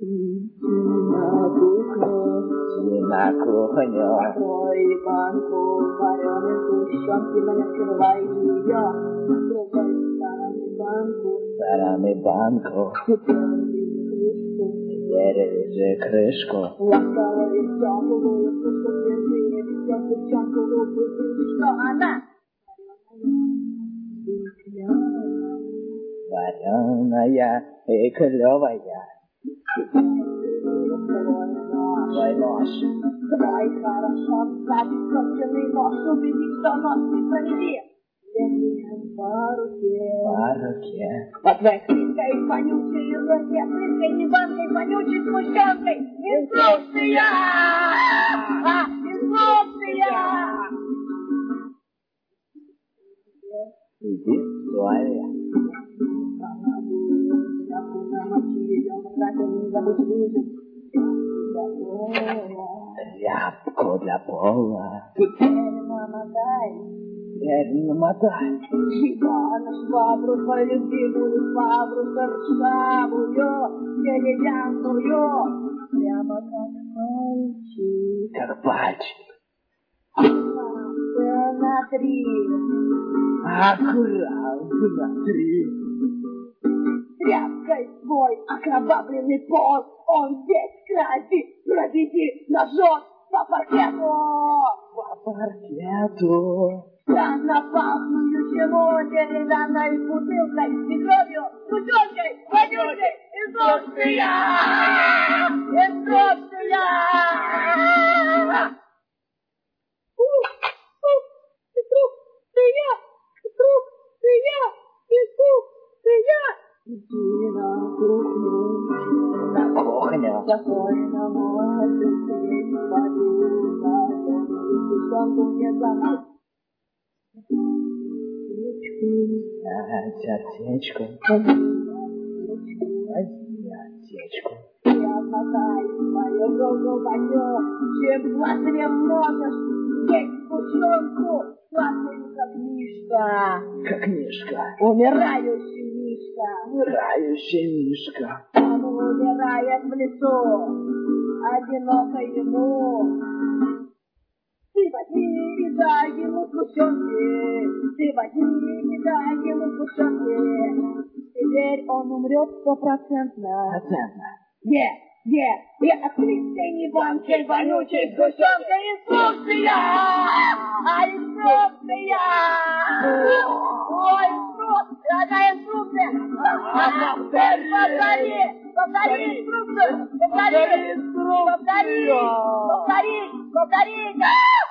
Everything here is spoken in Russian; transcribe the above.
На кухню. Ой, банку вареной сгущенки, но не открывай ее. Открывай Стороны банку. Держи крышку. Ласково и теплую, слышу свежие, всем девчонку выпустить. Что она? Вареная и клевая. Твой нож. Твой хорошо скопченный нож, убедись, что нос не провели. По руке. По твоей хлипкой, вонючей руке, хлипкой небанкой, вонючей смущенкой. Инструкция! Инструкция! Иди в туалет. Тряпку для пола. Теперь намотай. Его на швабру, твою любимую швабру, шершавую, деревянную, прямо как мальчик. Как пальчик. На 3. Аккуратно на 3. Тряпкой свой окровавленный пол, он весь краси, проведи ножом по паркету. По паркету. Странно пахнущему деревянной бутылкой, и кровью, бутылкой, вонючей, инструкция! Инструкция! Инструкция! Иди на кухню. На кухню. Спокойно можешь сесть, подумать, сгущенку мне замыть. Отсечку. Я отмотаю свою руку в огню, чем быстрее можешь есть сгущенку, сладкую, как мишка. Как мишка. Умирающий мишка. Умирающий мишка. Он умирает в лесу, одиноко ему. Ты возьми и дай ему сгущенки, ты возьми и дай ему сгущенки. Теперь он умрет 100%. Я открытой не банкой, вонючей сгущенкой. Инструкция! Инструкция! Ой, инструкция! Какая инструкция? Повтори инструкцию! Повтори!